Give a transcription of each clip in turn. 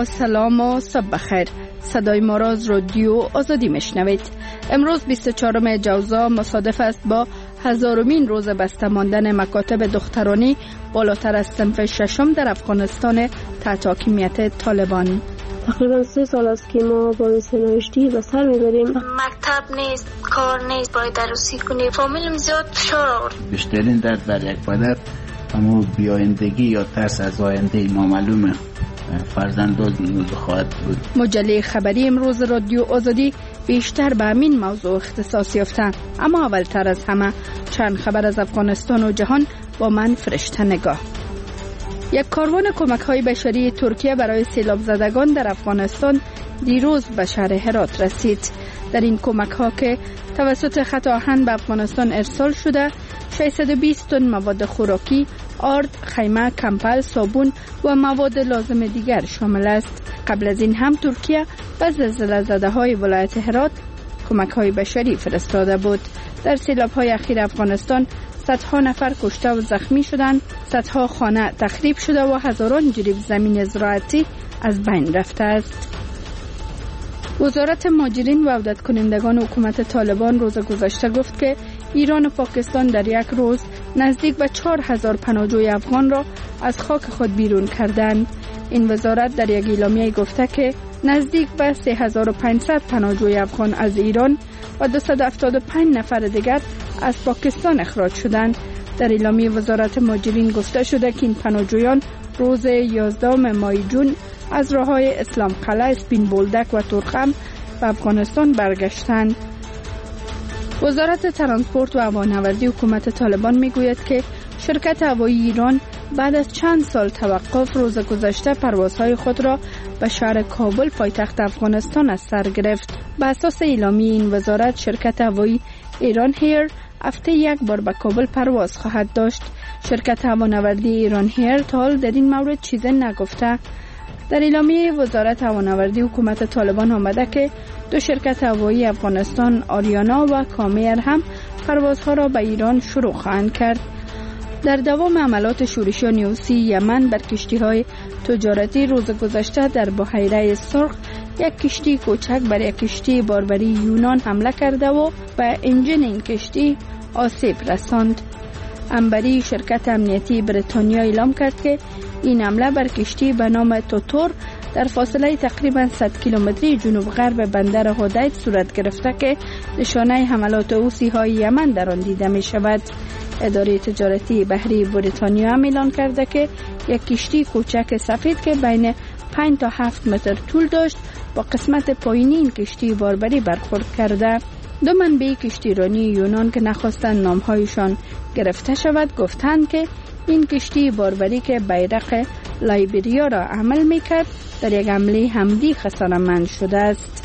با سلام و صبح بخیر. صدای ما را از رادیو آزادی میشنوید. امروز 24 جوزا مصادف است با 1000مین روز بسته ماندن مکاتب دخترانی بالاتر از صنف ششم در افغانستان تحت حاکمیت طالبان. تقریبا 3 سال است که ما با سنوشتی به سر میبریم. مکتب نیست، کار نیست، باید عروسی کنی. فامیلم زیاد فشار آورد. بیشترین درد بر یک پدر همون بیایندگی یا ترس از آینده نامعلومه فرزندان خواهد بود. مجله خبری امروز رادیو آزادی بیشتر به همین موضوع اختصاص یافته. اما اولتر از همه چند خبر از افغانستان و جهان با من فرشته نگاه. یک کاروان کمک‌های بشری ترکیه برای سیلاب زدگان در افغانستان دیروز به شهر هرات رسید. در این کمک‌ها که توسط خط آهن به افغانستان ارسال شده 620 تن مواد خوراکی، آرد، خیمه، کمپل، صابون و مواد لازم دیگر شامل است. قبل از این هم ترکیه به زلزله زده‌های ولایت هرات کمک‌های بشری فرستاده بود. در سیلاب‌های اخیر افغانستان صدها نفر کشته و زخمی شدند، صدها خانه تخریب شده و هزاران جریب زمین زراعتی از بین رفته است. وزارت مهاجرین و عودت کنندگان حکومت طالبان روز گذشته گفت که ایران و پاکستان در یک روز نزدیک به 4000 پناهجوی افغان را از خاک خود بیرون کردند. این وزارت در یک اعلامیه گفته که نزدیک به 3500 پناهجوی افغان از ایران و 275 نفر دیگر از پاکستان اخراج شدند. در اعلامیه وزارت مهاجرین گفته شده که این پناهجویان روز 11 ماه جون از راههای اسلام قلعه، اسپین بولدک و تورخم به افغانستان برگشتند. وزارت ترانسپورت و هوانوردی حکومت طالبان میگوید که شرکت هوایی ایران بعد از چند سال توقف روز گذشته پروازهای خود را به شهر کابل پایتخت افغانستان از سر گرفت. به اساس اعلامیه این وزارت شرکت هوایی ایران هیر هفته یک بار به کابل پرواز خواهد داشت. شرکت هوانوردی ایران هیر تا حال در این مورد چیزی نگفته. در اعلامیه وزارت هوانوردی حکومت طالبان آمده که 2 شرکت هوایی افغانستان آریانا و کامیر هم پروازها را به ایران شروع خواهند کرد. در دوام عملات شورشی و نیوسی یمن بر کشتی‌های تجارتی روز گذشته در بحیره سرخ یک کشتی کوچک بر یک کشتی باربری یونان حمله کرده و به انجن این کشتی آسیب رساند. انبری شرکت امنیتی بریتانیا اعلام کرد که این حمله بر کشتی به نام توتور در فاصله تقریبا 100 کیلومتری جنوب غرب بندر هودید صورت گرفته که نشانه حملات حوثی‌های یمن در آن دیده می شود. اداره تجارتی بحری بریتانیا هم اعلام کرده که یک کشتی کوچک سفید که بین 5 تا 7 متر طول داشت با قسمت پایینی این کشتی باربری برخورد کرده. 2 منبع کشتیرانی یونان که نخواستند نامهایشان گرفته شود گفتند که این کشتی باربری که بیرق لایبریا را عمل میکرد در یک حمله حمدی خسارتمند شده است.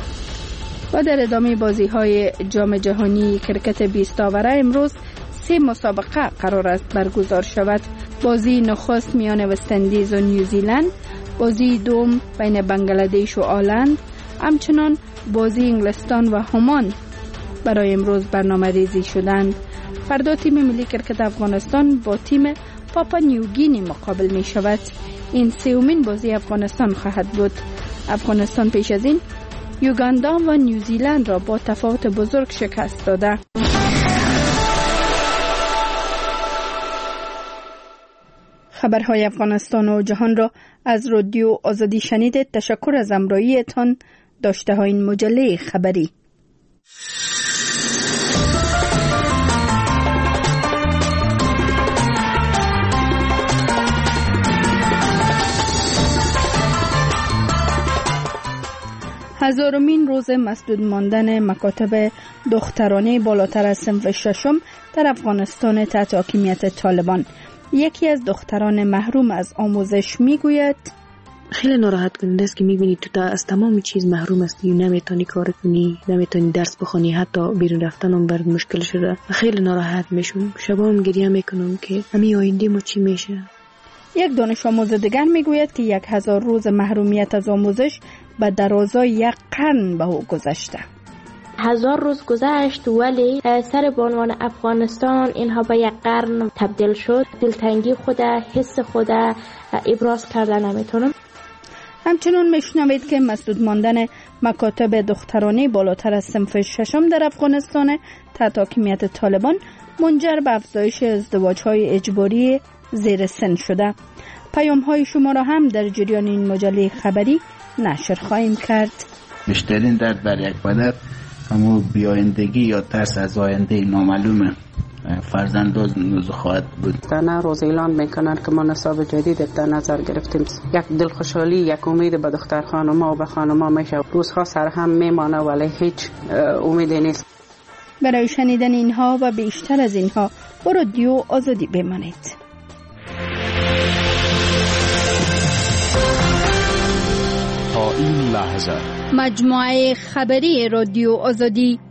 و در ادامه بازی‌های جام جهانی کرکت 20 آوره امروز 3 مسابقه قرار است برگزار شود. بازی نخست میان وست اندیز و نیوزیلند، بازی دوم بین بنگلادش و آلند، همچنان بازی انگلستان و همان برای امروز برنامه ریزی شدند. فردا تیم ملی کرکت افغانستان با تیم پاپا نیوگینی مقابل می شود. این 3مین بازی افغانستان خواهد بود. افغانستان پیش از این یوگاندا و نیوزیلند را با تفاوت بزرگ شکست داده. خبرهای افغانستان و جهان را از رادیو آزادی شنیدید. تشکر از همراهیتان. داشته های این مجله خبری. هزارمین روز مسدود ماندن مکاتب دخترانه بالاتر از صنف ششم در افغانستان تحت حاکمیت طالبان. یکی از دختران محروم از آموزش میگوید خیلی ناراحت کننده است که میبینی تو از تمام چیز محروم هستی، نمیتونی کار کنی، نمیتونی درس بخونی، حتی بیرون رفتن هم برات مشکل شده. خیلی ناراحت میشم، شبام گریه میکنم که همین آینده ما چی میشه. یک دانش آموز دیگر میگوید که 1000 روز محرومیت از آموزش به درازای 1 قرن به او گذشته. 1000 روز گذشت ولی سر به عنوان افغانستان اینها به 1 قرن تبدیل شد. دلتنگی خود، حس خود ابراز کردن نمیتونم. همچنان میشنوید که مسدود ماندن مکاتب دخترانه بالاتر از صنف ششم در افغانستان تحت حاکمیت طالبان منجر به افزایش ازدواج‌های اجباری زیر سن شده. پیام‌های شما را هم در جریان این مجله خبری نشر خواهیم کرد. بیشترین درد بر یک پدر همون بیایندگی یا ترس از آینده نامعلوم فرزندان خواهد بود. تنها روز اعلان میکنند که ما نصاب جدید در نظر گرفتیم. یک دلخوشحالی، یک امید به دختر خانم‌ها و به خانم‌ها میشه. روزها سرهم میمانه ولی هیچ امیدی نیست. برای شنیدن اینها و بیشتر از اینها با رادیو آزادی بمانید. تا این لحظه مجموعه خبری رادیو آزادی.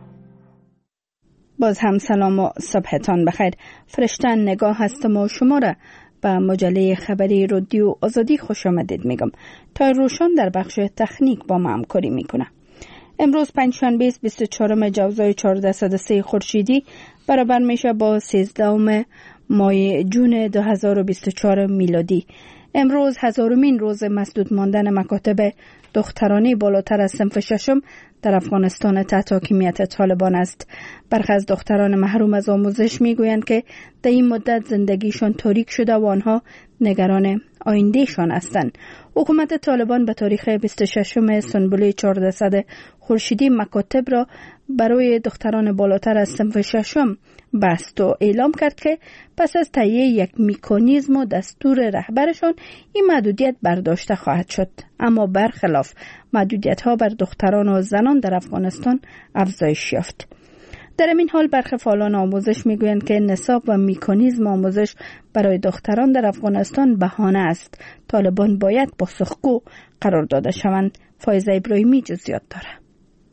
باز هم سلام و صبحتان بخیر. فرشته نگاه هستم و شما را به مجله خبری رادیو آزادی خوش آمدید میگم. تا روشن در بخش تکنیک با ما همکاری میکنه. امروز پنجشنبه 24 جوزای 1403 خورشیدی برابر میشه با 13 ماه جون 2024 میلادی. امروز 1000مین روز مسدود ماندن مکاتب دخترانه بالاتر از صنف ششم در افغانستان تحت حاکمیت طالبان است. برخی از دختران محروم از آموزش میگویند که در این مدت زندگیشان تاریک شده و آنها نگران آیندهشان هستند. حکومت طالبان به تاریخ 26 سنبوله 1400 خورشیدی مکاتب را برای دختران بالاتر از صنف ششم بست و اعلام کرد که پس از تهیه یک مکانیزم و دستور رهبرشان این محدودیت برداشته خواهد شد. اما برخلاف محدودیت‌ها بر دختران و زنان در افغانستان افزایش یافت. در این حال برخی فعالان آموزش میگویند که نصاب و مکانیزم آموزش برای دختران در افغانستان بهانه است. طالبان باید پاسخگو قرار داده شوند. فایزه ابراهیمی جزئیات دارد.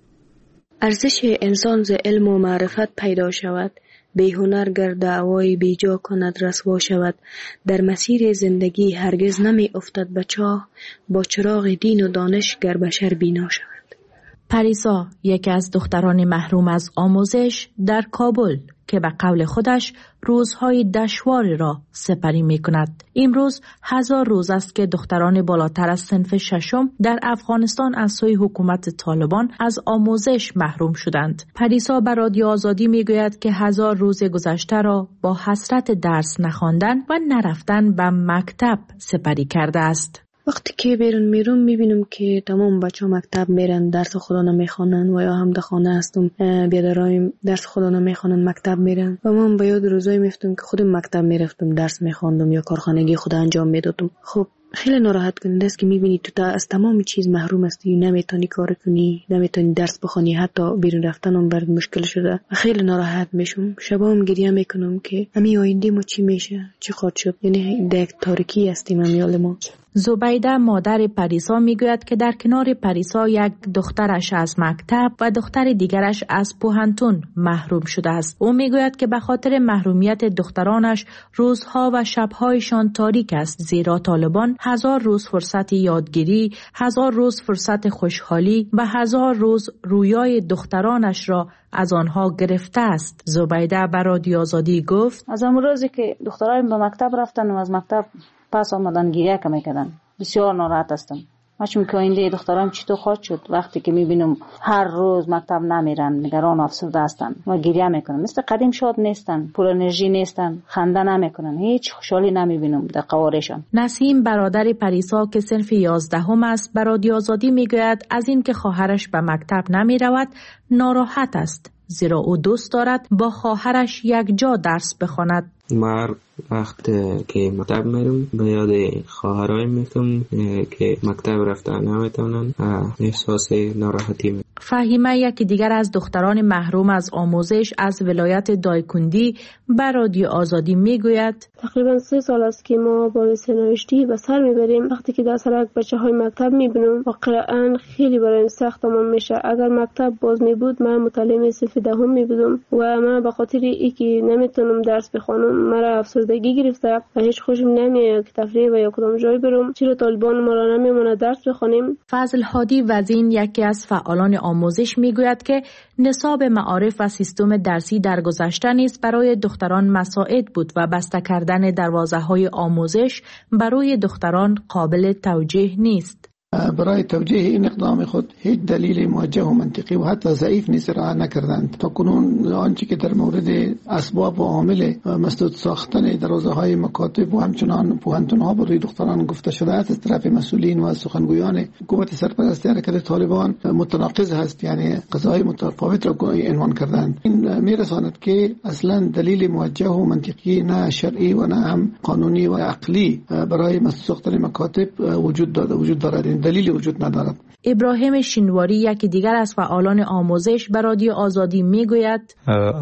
ارزش انسان ز علم و معرفت پیدا شود، بی هنر گر دعوای بیجا کند رسوا شود. در مسیر زندگی هرگز نمی افتد به چاه، با چراغ دین و دانش گر بشر بینا شود. پریسا، یکی از دختران محروم از آموزش در کابل که به قول خودش روزهای دشواری را سپری می کند. امروز 1000 روز است که دختران بالاتر از صنف ششم در افغانستان از سوی حکومت طالبان از آموزش محروم شدند. پریسا به رادیو آزادی می گوید که 1000 روز گذشته را با حسرت درس نخواندن و نرفتن به مکتب سپری کرده است. وقتی که بیرون میرم میبینم که تمام بچه ها مکتب میرن، درس خدا نمیخوانن و یا هم در خانه هستم بیادرایم درس خدا نمیخوانن مکتب میرن و من به یاد روزایی میفتم که خودم مکتب میرفتم درس میخواندم یا کارخانگی خود انجام میدادم. خب خیلی ناراحت کننده است که میبینی تو از تمام چیز محروم هستی، نمیتونی کار کنی، نمیتونی درس بخونی، حتی بیرون رفتن هم برات مشکل شده و خیلی ناراحت میشم. شبام گریه میکنم که همین آینده ما چی میشه، چی خواهد شد. یعنی در یک تاریکی هستیم امیال ما. زبیده مادر پریسا میگوید که در کنار پریسا یک دخترش از مکتب و دختر دیگرش از پوهنتون محروم شده است. او میگوید که به خاطر محرومیت دخترانش روزها و شبهایشان تاریک است، زیرا طالبان 1000 روز فرصت یادگیری، 1000 روز فرصت خوشحالی و 1000 روز رویای دخترانش را از آنها گرفته است. زبیده به رادیو آزادی گفت از اون روزی که دخترایم به مکتب رفتن و از مکتب پس آمدن گریه میکردن، بسیار ناراحت هستم. چون که آینده دخترام چطور خواهد شد وقتی که میبینم هر روز مکتب نمیرن، نگران و افسرده هستن و گریه میکنن. مثل قدیم شاد نیستن، پر انرژی نیستن، خنده نمیکنن، هیچ خوشحالی نمیبینم در قوارشان. نسیم برادر پریسا که صنف 11 است به رادیو آزادی میگوید از این که خواهرش به مکتب نمیرود ناراحت است، زیرا او دوست دارد با خواهرش یک جا درس بخواند. من وقت که مکتب میرم به یاد خواهرایم میکنم که مکتب رفتن نمیتونن، احساس ناراحتی میکنم. فهیمه یکی دیگر از دختران محروم از آموزش از ولایت دایکندی به رادیو آزادی میگوید تقریبا 3 سال است که ما با نوشتی به سر میبریم. وقتی که در سرک بچه های مکتب میبینم واقعا خیلی برایم سخت تمام میشه. اگر مکتب باز میبود من متعلم صنف 10 میبودم و من به خاطر اینکه نمیتونم درس بخوانم مرا افسردگی گرفته و هیچ خوشم نمیاد که تفریح و یا کدام جای برم. چرا طالبان ما را نمیمونه درس بخوانیم؟ فضل هادی وزین یکی از فعالان آموزش میگوید که نصاب معارف و سیستم درسی در گذشته نیز برای دختران مساعد بود و بسته کردن دروازه‌های آموزش برای دختران قابل توجیه نیست. برای توجیه این اقدام خود هیچ دلیل موجه و منطقی و حتی ضعیف نیز ارائه نکردند. تا کنون آنچه که در مورد اسباب و عامل مسدود ساختن دروازه‌های مکاتب و همچنان پوهنتون‌ها برای دختران گفته شده است از طرف مسئولین و سخنگویان حکومت سرپرست حرکت طالبان متناقض است، یعنی قضاهای متفاوت را عنوان کردند. این میرساند که اصلا دلیل موجه و منطقی نه شرعی و نه هم قانونی و عقلی برای مسدود ساختن مکاتب وجود دارد. این دلیلی وجود ندارد. ابراهیم شینواری یکی دیگر از فعالان آموزش به رادیو آزادی میگوید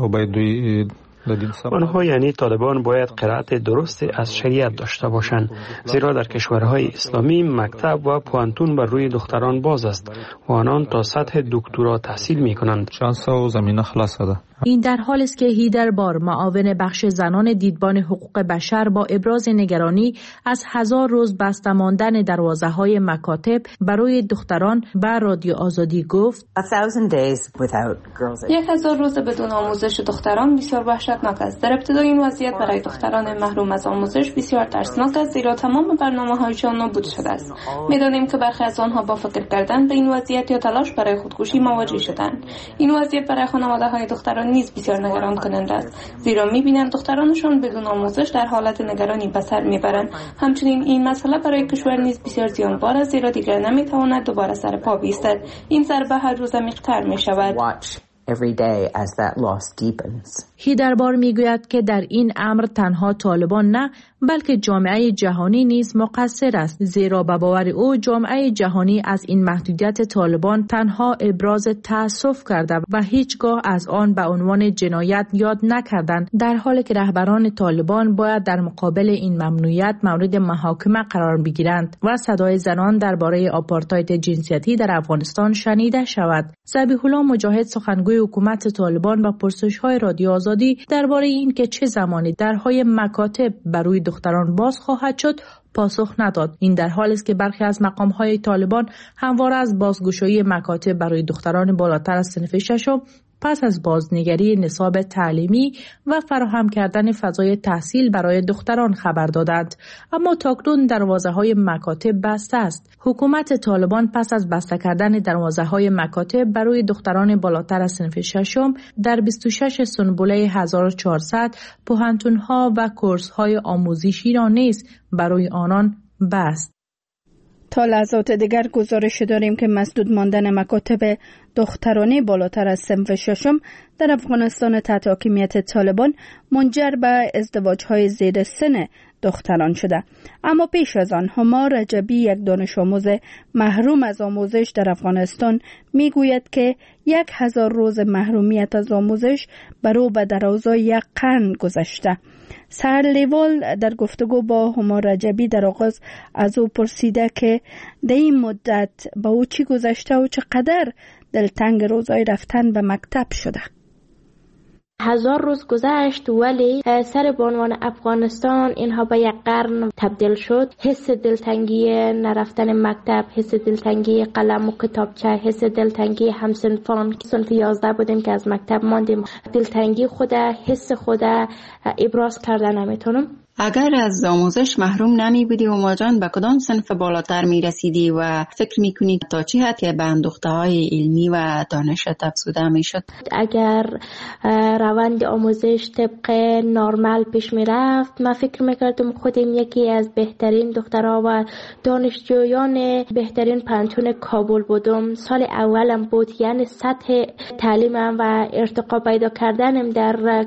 آنها یعنی طالبان باید قرائت درست از شریعت داشته باشند، زیرا در کشورهای اسلامی مکتب و پوهنتون بر روی دختران باز است و آنان تا سطح دکترا تحصیل می کنند. شانس و زمینه خلاص شده. این در حالی است که هیدر بار معاون بخش زنان دیدبان حقوق بشر با ابراز نگرانی از 1000 روز بسته ماندن دروازه‌های مکاتب برای دختران به رادیو آزادی گفت 1000 روز بدون آموزش دختران بسیار وحشتناک است. در ابتدای این وضعیت برای دختران محروم از آموزش بسیار ترسناک است، زیرا تمام برنامه‌هایشان نابود شده است. می‌دانیم که برخی از آنها با فکر کردن به این وضعیت یا تلاش برای خودکشی مواجه شدند. این وضعیت برای خانواده‌های دختران نیز بسیار نگران کننده است، زیرا می‌بینند دخترانشان بدون آموزش در حالت نگرانی به سر میبرند. همچنین این مسئله برای کشور نیز بسیار زیانبار است، زیرا دیگر نمیتواند دوباره سر پا بایستد. این ضربه هر روز عمیق‌تر می‌شود. هیدربار میگوید که در این امر تنها طالبان نه بلکه جامعه جهانی نیز مقصر است، زیرا به باور او جامعه جهانی از این محدودیت طالبان تنها ابراز تأسف کرده و هیچگاه از آن به عنوان جنایت یاد نکردند، در حالی که رهبران طالبان باید در مقابل این ممنوعیت مورد محاکمه قرار بگیرند و صدای زنان درباره آپارتاید جنسیتی در افغانستان شنیده شود. ذبیح الله مجاهد سخنگوی حکومت طالبان با پرسش‌های رادیو آزادی درباره این که چه زمانی درهای مکاتب برای دختران باز خواهد شد پاسخ نداد. این در حالی است که برخی از مقام‌های طالبان همواره از بازگشایی مکاتب برای دختران بالاتر از صنف ششم پس از بازنگری نصاب تعلیمی و فراهم کردن فضای تحصیل برای دختران خبر دادند، اما تاکنون دروازه‌های مکاتب بسته است. حکومت طالبان پس از بسته کردن دروازه‌های مکاتب برای دختران بالاتر از صنف ششم در 26 سنبله 1400 پوهنتون‌ها و کورس‌های آموزشی را نیز برای آنان بست. تا لحظات دیگر گزارش داریم که مسدود ماندن مکاتب دخترانه بالاتر از صنف ششم در افغانستان تحت حاکمیت طالبان منجر به ازدواج‌های زیر سن دختران شده. اما پیش از آن هما رجبی، یک دانش آموز محروم از آموزش در افغانستان، میگوید که 1000 روز محرومیت از آموزش بر او به درازای یک قرن گذشته. سهر لیوال در گفتگو با هما رجبی در آغاز از او پرسیده که در این مدت با او چی گذشته و چقدر دلتنگ روزای رفتن به مکتب شده. 1000 روز گذشت ولی سر بانوان افغانستان اینها به یک قرن تبدیل شد. حس دلتنگی نرفتن مکتب، حس دلتنگی قلم و کتابچه، حس دلتنگی همسنفان که صنف 11 بودیم که از مکتب ماندیم، دلتنگی خود، حس خود ابراز کردن نمیتونم. اگر از آموزش محروم نمی بودی و جان به کدام صنف بالاتر می رسیدی و فکر می کنی تا چی حد که به اندوخته‌های علمی و دانش افزوده می شد؟ اگر روند آموزش طبق نرمال پیش می رفت، من فکر می کردم خودم یکی از بهترین دخترها و دانشجویان بهترین پوهنتون کابل بودم. سال اولم بود، یعنی سطح تعلیمم و ارتقا پیدا کردنم در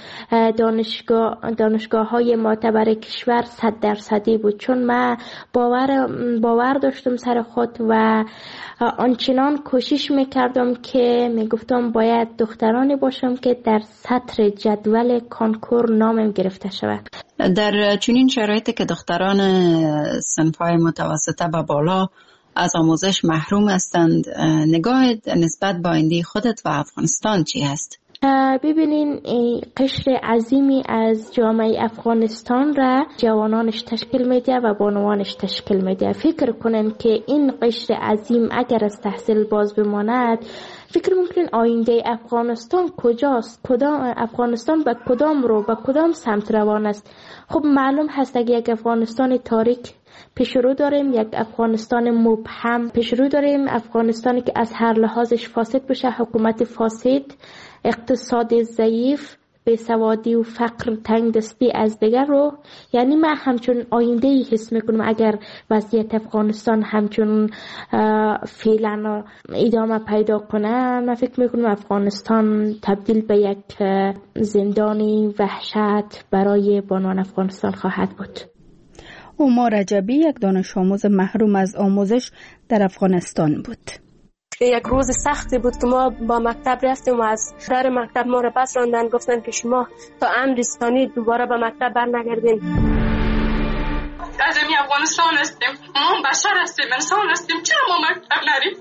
دانشگاه های معتبر کشور 100% بود، چون من باور داشتم سر خود و آنچنان کوشش میکردم که میگفتم باید دخترانی باشم که در سطر جدول کنکور نامم گرفته شود. در چنین شرایطی که دختران صنف‌های متوسطه و بالا از آموزش محروم هستند، نگاه نسبت به آینده خودت و افغانستان چی هست؟ ببینین قشر عظیمی از جامعه افغانستان را جوانانش تشکیل میده و بانوانش تشکیل میده. فکر کنن که این قشر عظیم اگر از تحصیل باز بماند، فکر میکنین آینده افغانستان کجاست؟ افغانستان به کدام رو، به کدام سمت روان است؟ خب معلوم هست اگه یک افغانستان تاریک پیشرو داریم، یک افغانستان مبهم پیشرو داریم، افغانستانی که از هر لحاظش فاسد بشه، حکومت فاسد، اقتصاد ضعیف، بیسوادی و فقر، تنگ دستی از دیگر رو. یعنی من همچون آینده ای حس میکنم اگر وضعیت افغانستان همچون فعلا ادامه پیدا کنه. من فکر میکنم افغانستان تبدیل به یک زندانی وحشت برای بانوان افغانستان خواهد بود. اوما رجبی یک دانش آموز محروم از آموزش در افغانستان بود. یک روز سختی بود که ما با مکتب رفتیم و از در مکتب ما را پس راندن، گفتن که شما تا امر ثانی دوباره به مکتب برنگردین. از این افغانستان هستیم، ما بشر هستیم، انسان هستیم، چرا ما مکتب نریم؟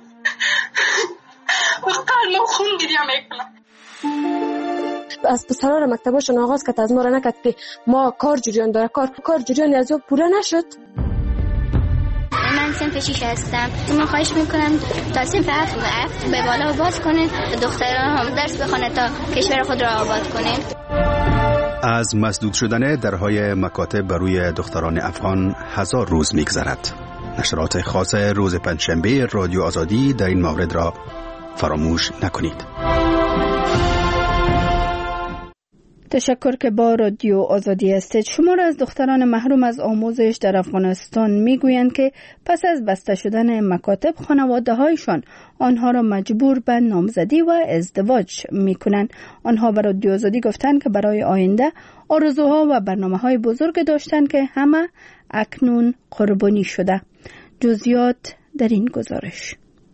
و قلب خون گریه میکنم. از پسرها را مکتباشون آغاز کرد، از ما را نکرد که ما کار جریان داره، کار جریان از او پوره نشد. من صنف 6 هستم. من خواهش میکنم تا صنف 7 به بالا باز کنید، دختران هم درس بخونه تا کشور خود را آباد کنید. از مسدود شدن درهای مکاتب بر روی دختران افغان 1000 روز میگذرد. نشرات خاص روز پنجشنبه رادیو آزادی در این مورد را فراموش نکنید. تشکر که با رادیو آزادی هستید. شمار از دختران محروم از آموزش در افغانستان میگویند که پس از بسته شدن مکاتب خانواده هایشان آنها را مجبور به نامزدی و ازدواج میکنند. آنها به رادیو آزادی گفتند که برای آینده آرزوها و برنامه‌های بزرگ داشتند که همه اکنون قربانی شده. جزئیات در این گزارش.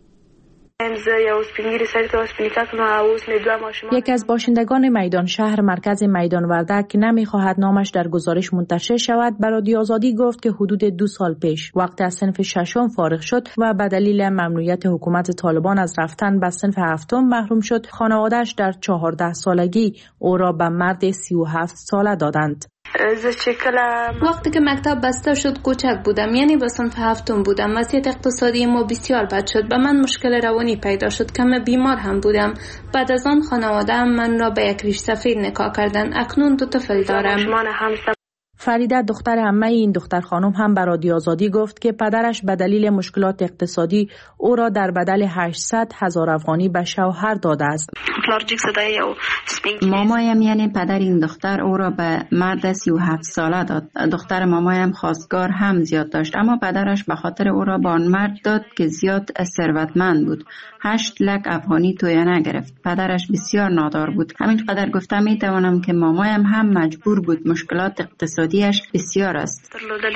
یکی از باشندگان میدان شهر مرکز میدان وردک که نمیخواهد نامش در گزارش منتشر شود به رادیو آزادی گفت که حدود 2 سال پیش وقتی از صنف 6 فارغ شد و به دلیل ممنوعیت حکومت طالبان از رفتن به صنف 7 محروم شد، خانواده‌اش در 14 سالگی او را به مرد 37 ساله دادند. وقتی که مکتب بسته شد کوچک بودم، یعنی به صنف 7 بودم. وضعیت اقتصادی ما بسیار بد شد. به من مشکل روانی پیدا شد. کم بیمار هم بودم. بعد از آن خانواده من را به یک ریش سفید نکاح کردن. اکنون 2 طفل دارم. فریده دختر عمه این دختر خانم هم به رادیو آزادی گفت که پدرش به دلیل مشکلات اقتصادی او را در بدل 800,000 افغانی به شوهر داده است. مامایم یعنی پدر این دختر او را به مرد 37 ساله داد. دختر مامایم خواستگار هم زیاد داشت، اما پدرش به خاطر او را به آن مرد داد که زیاد ثروتمند بود. 8 لک افغانی تویه نگرفت. پدرش بسیار نادار بود. همین قدر گفتم می توانم که مامایم هم مجبور بود. مشکلات اقتصادیش بسیار است.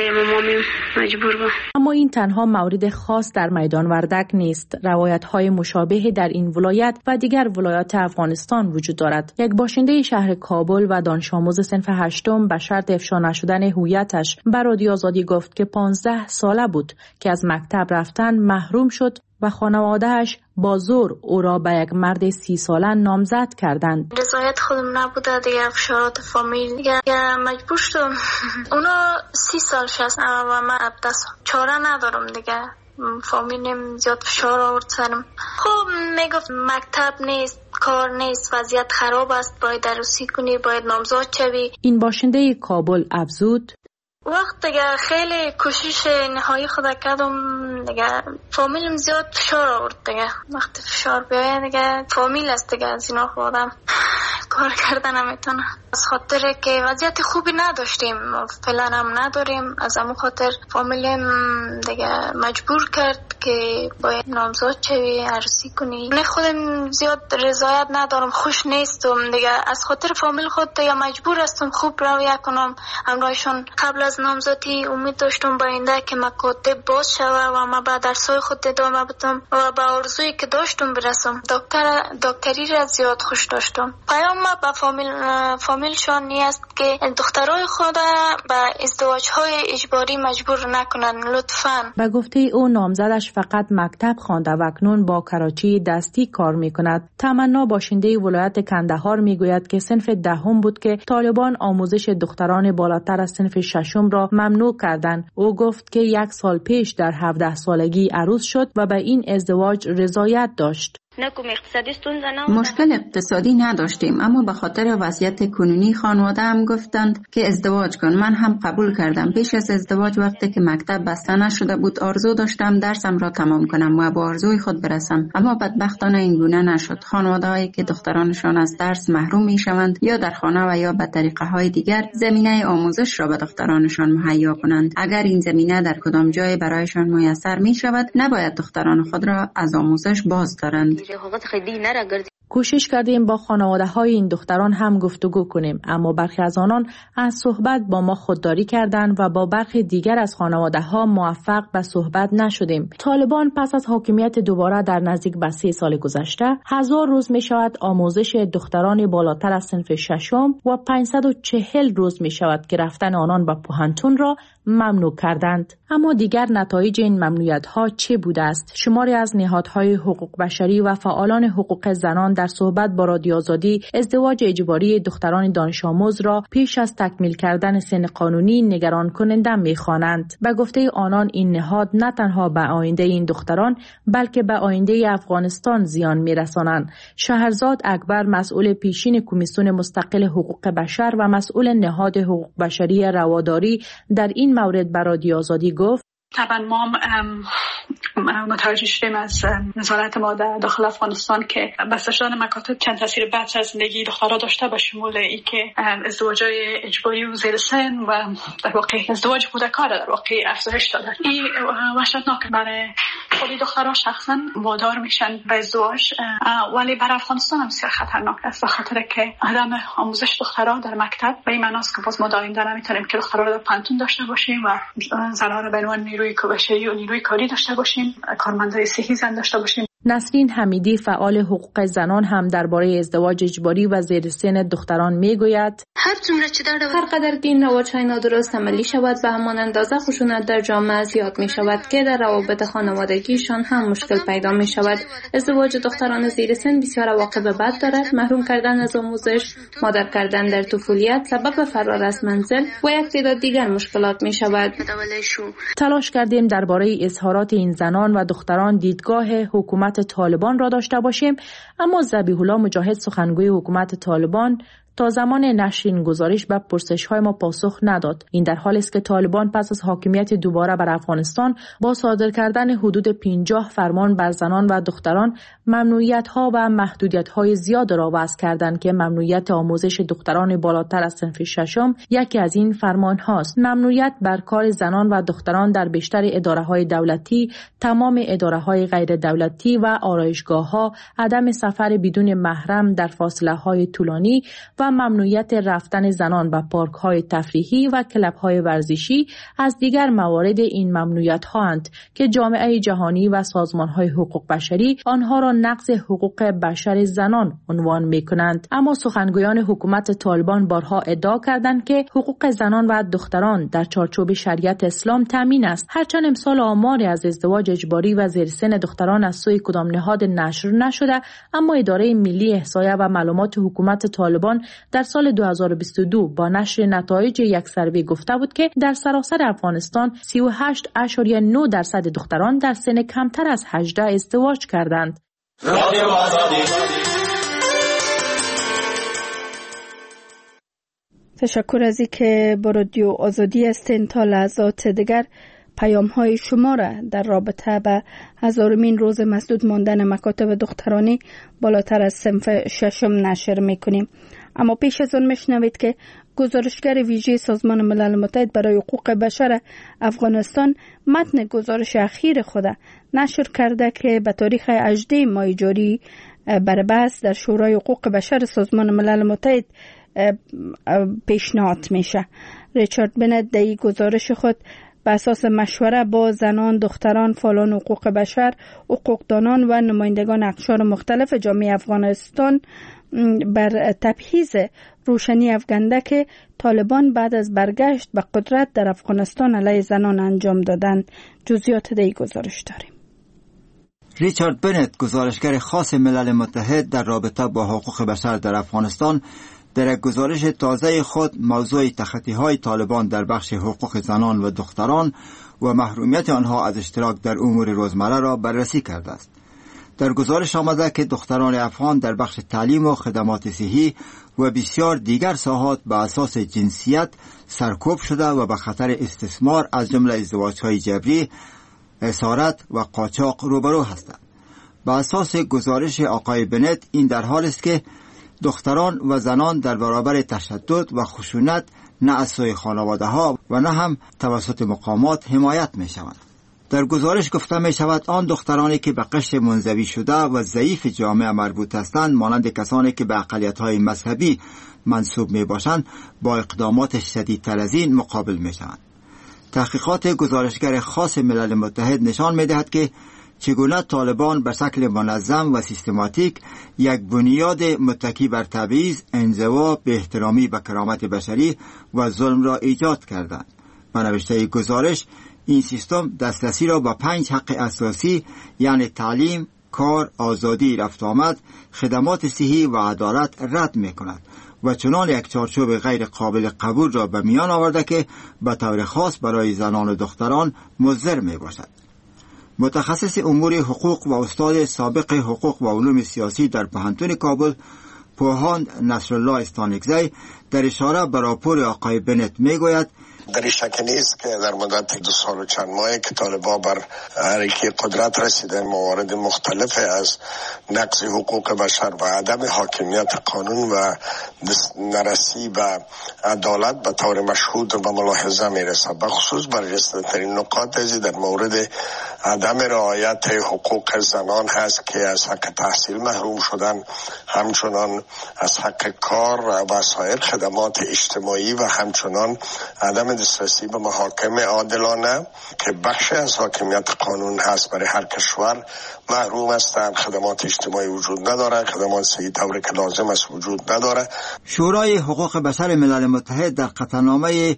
اما این تنها مورد خاص در میدان وردک نیست. روایت‌های مشابه در این ولایت و دیگر ولایات افغانستان وجود دارد. یک باشنده شهر کابل و دانش آموز صنف 8 به شرط افشا نشدن هویتش به رادیو آزادی گفت که 15 ساله بود که از مکتب رفتن محروم شد و خانواده‌اش با زور او را به یک مرد 30 ساله نامزد کردند. رضایت خودم نبوده دیگه، فشارات فامیل دیگه مجبور شدم. اونا 30 سالش هست و من 17 سال. چاره ندارم دیگه. فامیلم زیاد فشار آورد سرم. خب میگفت مکتب نیست، کار نیست، وضعیت خراب است، باید عروسی کنی، باید نامزد شوی. این باشنده کابل افزود وقت دیگه خیلی کوشش نهایی خود کردم دیگه، فامیلم زیاد فشار آورد دیگه. وقتی فشار بیاید دیگه فامیل است دیگه، از اینا خودم کار کردن نمیتونه. از خاطر که وضعیت خوبی نداشتیم، فعلا هم نداریم، از همون خاطر فامیلم دیگه مجبور کرد که باید نامزد شوی، عروسی کنی. من خودم زیاد رضایت ندارم، خوش نیستم دیگه. از خاطر فامیل خود دیگه مجبور هستم خوب رویه کنم همراهشون. قبل از نامزدی امید داشتم با آینده که مکاتب باز شوه و من به درسای خود ادامه بدم و به آرزویی که داشتم برسم. دکتری را زیاد خوش داشتم. پیام ما به فامیلشان نیست که دخترای خود به ازدواج‌های اجباری مجبور نکنن لطفاً. به گفته او نامزدش فقط مکتب خوانده و اکنون با کراچی دستی کار می‌کند. تمنا باشنده ولایت کندهار میگوید که صنف دهم بود که طالبان آموزش دختران بالاتر از صنف ششم را ممنوع کردند. او گفت که 1 سال پیش در 17 سالگی عروس شد و به این ازدواج رضایت داشت. مشکل اقتصادی نداشتیم، اما به خاطر وضعیت کنونی خانواده هم گفتند که ازدواج کن. من هم قبول کردم. پیش از ازدواج وقتی که مکتب بسته نشده بود آرزو داشتم درسم را تمام کنم و با آرزوی خود برسم، اما بدبختانه این گونه نشد. خانواده هایی که دخترانشان از درس محروم می شوند یا در خانه و یا به طریقه های دیگر زمینه آموزش را به دخترانشان مهیا کنند. اگر این زمینه در کدام جای برایشان میسر می شود نباید دختران خود را از آموزش باز دارند. کوشش کردیم با خانواده های این دختران هم گفتگو کنیم، اما برخی از آنان از صحبت با ما خودداری کردند و با برخی دیگر از خانواده ها موفق به صحبت نشدیم. طالبان پس از حاکمیت دوباره در نزدیک به 3 سال گذشته 1000 روز می شود آموزش دختران بالاتر از صنف ششم و 540 روز می شود که رفتن آنان به پوهنتون را ممنوع کردند. اما دیگر نتایج این ممنوعیت ها چه بوده است؟ شماری از نهادهای حقوق بشری و فعالان حقوق زنان در صحبت با رادیو آزادی ازدواج اجباری دختران دانش آموز را پیش از تکمیل کردن سن قانونی نگران کننده می‌خوانند. به گفته آنان این نهاد نه تنها به آینده این دختران بلکه به آینده افغانستان زیان می‌رسانند. شهرزاد اکبر مسئول پیشین کمیسیون مستقل حقوق بشر و مسئول نهاد حقوق بشری رواداری در این مورد به رادیو آزادی گفت: طبعا ما متوجه شدیم از نظارت ما در داخل افغانستان که بسته شدن مکاتب چند تاثیر بد از زندگی دخترها داشته، به شمول ای که ازدواج‌های اجباری و زیر سن و در واقع ازدواج کودکان در واقع افزایش داده. این وحشتناکه برای خود دخترها شخصا وادار میشن به ازدواج، ولی برای افغانستان هم بسیار خطرناک است، به خاطر که عدم آموزش دخترها در مکتب به این معناست که باز ما دائما نمیتونیم که دخترها رو در پانتون داشته باشیم و زنان رو به عنوان نیروی بشری و نیروی کاری داشته باشیم، کارمندای صحی زن داشته باشیم. نسرین حمیدی فعال حقوق زنان هم درباره ازدواج اجباری و زیر سن دختران میگوید: هر قدر که این رواج‌های نادرست عملی شود به همان اندازه خشونت در جامعه زیاد می شود که در روابط خانوادگیشان هم مشکل پیدا می شود. ازدواج دختران زیر سن بسیار عواقب بد دارد. محروم کردن از آموزش، مادر کردن در طفولیت، سبب فرار از منزل و یک تعداد دیگر مشکلات می شود. تلاش کردیم درباره اظهارات این زنان و دختران دیدگاه حکومت طالبان را داشته باشیم، اما ذبیح الله مجاهد سخنگوی حکومت طالبان تا زمان نشر این گزارش به پرسش‌های ما پاسخ نداد. این در حالی است که طالبان پس از حاکمیت دوباره بر افغانستان با صادر کردن حدود 50 فرمان بر زنان و دختران ممنوعیت‌ها و محدودیت‌های زیاد را وضع کردند که ممنوعیت آموزش دختران بالاتر از صنف ششم یکی از این فرمان‌هاست. ممنوعیت بر کار زنان و دختران در بیشتر اداره‌های دولتی، تمام اداره‌های غیر دولتی و آرایشگاه‌ها، عدم سفر بدون محرم در فاصله‌های طولانی و ممنوعیت رفتن زنان به پارک‌های تفریحی و کلب‌های ورزشی از دیگر موارد این ممنوعیت‌هاند که جامعه جهانی و سازمان‌های حقوق بشری آنها را نقض حقوق بشر زنان عنوان می‌کنند. اما سخنگویان حکومت طالبان بارها ادعا کردند که حقوق زنان و دختران در چارچوب شریعت اسلام تامین است. هرچند امسال آماری از ازدواج اجباری و زیر سن دختران از سوی کدام نهاد نشر نشده، اما اداره ملی احصایه و معلومات حکومت طالبان در سال 2022 با نشر نتایج یک سروی گفته بود که در سراسر افغانستان 38.9% دختران در سن کمتر از 18 ازدواج کردند. تشکر از اینکه با رادیو آزادی هستین. تا لحظات دیگر پیام های شما را در رابطه به 1000مین روز مسدود ماندن مکاتب دخترانی بالاتر از صنف ششم نشر میکنیم. اما پیش از آن میشنوید که گزارشگر ویژه سازمان ملل متحد برای حقوق بشر افغانستان متن گزارش اخیر خود نشر کرده که به تاریخ 18 ماه جاری بر بحث در شورای حقوق بشر سازمان ملل متحد پیشنهاد میشه. ریچارد بنت در این گزارش خود به اساس مشوره با زنان، دختران، فعالان حقوق بشر، حقوقدانان و نمایندگان اقشار مختلف جامعه افغانستان بر تبعیض روشنی افکنده که طالبان بعد از برگشت به قدرت در افغانستان علیه زنان انجام دادند. جزئیات دی گزارش داریم. ریچارد بنت، گزارشگر خاص ملل متحد در رابطه با حقوق بشر در افغانستان، در یک گزارش تازه خود موضوع تخطی‌های طالبان در بخش حقوق زنان و دختران و محرومیت آنها از اشتراک در امور روزمره را بررسی کرده است. در گزارش آمده که دختران افغان در بخش تعلیم و خدمات صحی و بسیار دیگر ساحات به اساس جنسیت سرکوب شده و به خطر استثمار از جمله ازدواج‌های جبری، اسارت و قاچاق روبرو هستند. به اساس گزارش آقای بنت این در حال است که دختران و زنان در برابر تشدد و خشونت نه از سوی خانواده‌ها و نه هم توسط مقامات حمایت می‌شوند. در گزارش گفته می‌شود آن دخترانی که به قشر منزوی شده و ضعیف جامعه مربوط هستند، مانند کسانی که به اقلیت‌های مذهبی منسوب میباشند، با اقدامات شدیدتر از این مقابل می‌شوند. تحقیقات گزارشگر خاص ملل متحد نشان می‌دهد که چگونه طالبان به شکل منظم و سیستماتیک یک بنیاد متکی بر تبعیض، انزوا، بی احترامی به کرامت بشری و ظلم را ایجاد کردند. به نوشته گزارش این سیستم دسترسی را به 5 حق اساسی یعنی تعلیم، کار، آزادی رفت آمد، خدمات صحی و عدالت رد می‌کند و چنان یک چارچوب غیر قابل قبول را به میان آورده که به طور خاص برای زنان و دختران مضر میباشد. متخصص امور حقوق و استاد سابق حقوق و علوم سیاسی در پوهنتون کابل، پوهاند نصرالله استانکزی، در اشاره به راپور آقای بنت میگوید در این شک نیست که در مدت 2 سال و چند ماهی که طالبان بر حرکت قدرت رسیدن، موارد مختلف از نقض حقوق بشر و عدم حاکمیت قانون و نرسی به عدالت به طور مشهود و ملاحظه میرسد. بخصوص برجسته‌ترین نقاط ازی در مورد عدم رعایت حقوق زنان هست که از حق تحصیل محروم شدن، همچنان از حق کار و سایر خدمات اجتماعی و همچنان عدم دسترسی به محاکم عادلانه که بخش از حاکمیت قانون هست برای هر کشور محروم هستند. خدمات اجتماعی وجود نداره، خدمات صحی طوری که لازم است وجود نداره. شورای حقوق بشر ملل متحد در قطعنامه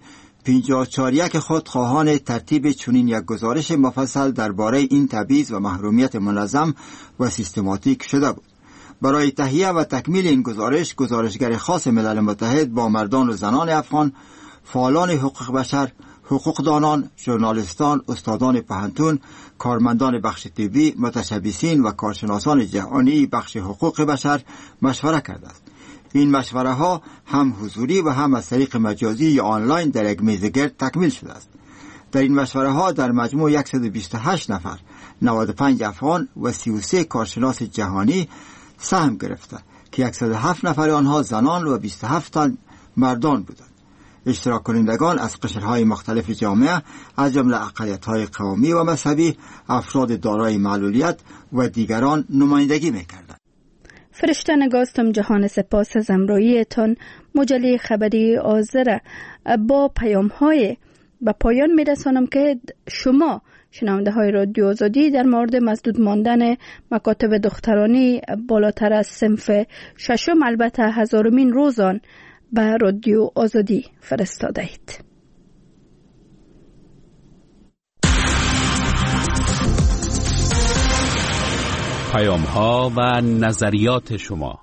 54 خود خواهان ترتیب چنین یک گزارش مفصل درباره این تبعیض و محرومیت منظم و سیستماتیک شده بود. برای تهیه و تکمیل این گزارش، گزارشگر خاص ملل متحد با مردان و زنان افغان، فعالان حقوق بشر، حقوقدانان، ژورنالیستان، استادان پوهنتون، کارمندان بخش طبی، متشبثین و کارشناسان جهانی بخش حقوق بشر مشوره کرده است. این مشوره ها هم حضوری و هم از طریق مجازی یا آنلاین در یک میزگرد تکمیل شده است. در این مشوره ها در مجموع 128 نفر، 95 افغان و 33 کارشناس جهانی سهم گرفته که 107 نفر آنها زنان و 27 تن مردان بودند. اشتراک کنندگان از قشرهای مختلف جامعه از جمله اقلیت‌های قومی و مذهبی، افراد دارای معلولیت و دیگران نمایندگی می‌کردند. فرشته نگاستم جهان، سپاس از همراهیتان. مجله خبری آذر با پیام‌های به پایان می‌رسانم که شما شنونده های رادیو آزادی در مورد مسدود ماندن مکاتب دخترانی بالاتر از صنف 6 البته 1000مین روزان به رادیو آزادی فرستاده اید. پیام ها و نظریات شما.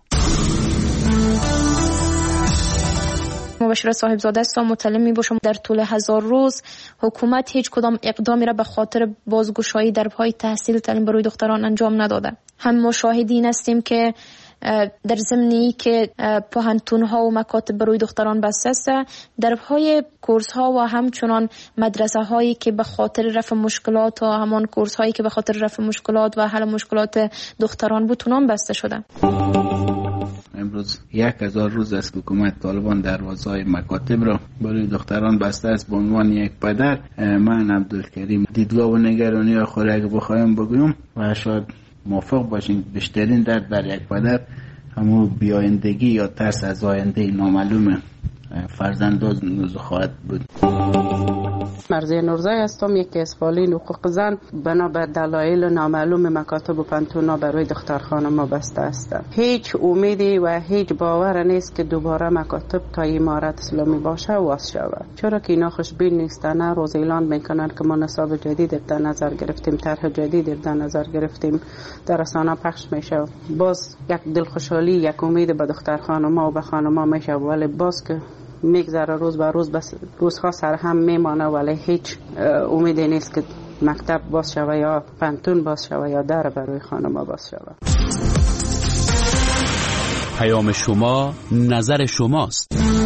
مبشره صاحبزاده هستم. مطلع می باشم در طول 1000 روز حکومت هیچ کدام اقدامی را به خاطر بازگشایی دربهای تحصیل تعلیم برای دختران انجام نداده. هم ما شاهدین هستیم که در ضمنی که پوهنتون ها و مکاتب برای دختران بسته است، دربهای کورس ها و همچنان مدرسه هایی که به خاطر رفع مشکلات و همان کورس هایی که به خاطر رفع مشکلات و حل مشکلات دختران بود اونام بسته شده. امروز 1000 روز است که حکومت طالبان دروازه‌های مکاتب را برای دختران بسته است. به عنوان یک پدر، من عبدالکریم دیدگاه و نگرانی خود اگه بخوایم بگویم و شاید موافق باشین، بیشترین درد بر یک پدر همون بیایندگی یا ترس از آینده نامعلوم فرزندان خواهد بود. مرضیه نورزی هستم، یکی از فعالین حقوق زن. بنا به دلایل نامعلوم مکاتب و پانتونا برای دختر خانم بسته است. هیچ امیدی و هیچ باور نیست که دوباره مکاتب تا امارت اسلامی باشه واس شود، چرا که اینا خوشبین نیستن. روز اعلان میکنند که ما نصاب جدید در نظر گرفتیم، طرح جدید در نظر گرفتیم، در رسانه پخش میشه. باز یک دلخوشحالی، یک امید به دختر خانم‌ها و به خانم‌ها میشه، ولی باز که میگذره روز به روز، بس روزها سر هم میمانه، ولی هیچ امیدی نیست که مکتب باز شوه یا پانتون باز شوه یا در برای خانم‌ها باز شوه. پیام شما، نظر شماست.